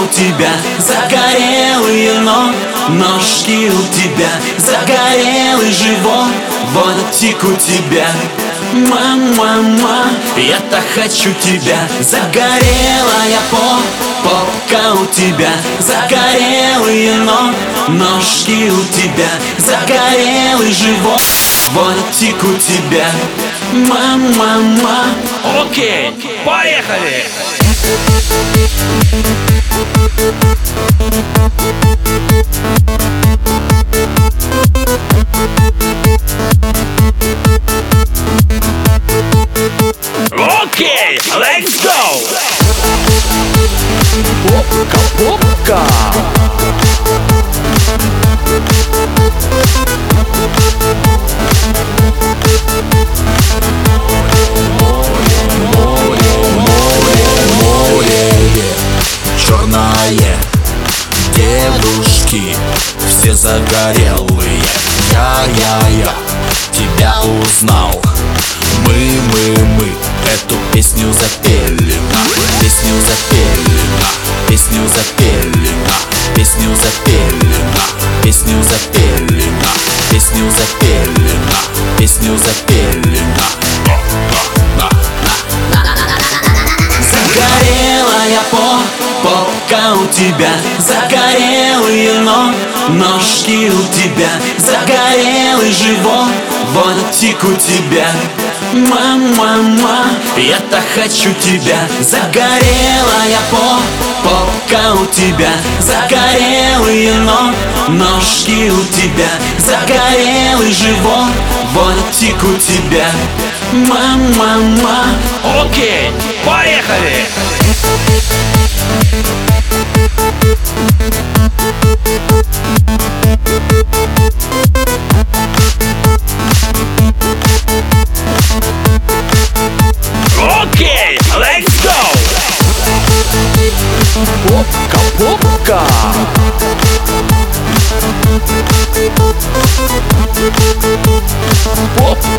тебя загорелые ножки у тебя, загорелый живот, воротик у тебя. Мама, я так хочу тебя. Загорелая попка у тебя, загорелые ножки у тебя, загорелый живот, воротик у тебя. Мама. Окей, поехали! Окей, let's go! Попка, попка. Черное, девушки, все загорелые. Я тебя узнал. Мы эту песню запели, песню запели, песню запели, песню запели, песню запели, песню запели, песню запели. Загорелая попка у тебя, загорелые ножки у тебя, загорелый живот, воротик у тебя. Мама, я так хочу тебя. Загорелая попка у тебя, загорелые ножки у тебя, загорелый живот, воротик у тебя. Мама. Окей, поехали! Окей, let's go! Попка, попка. Попка.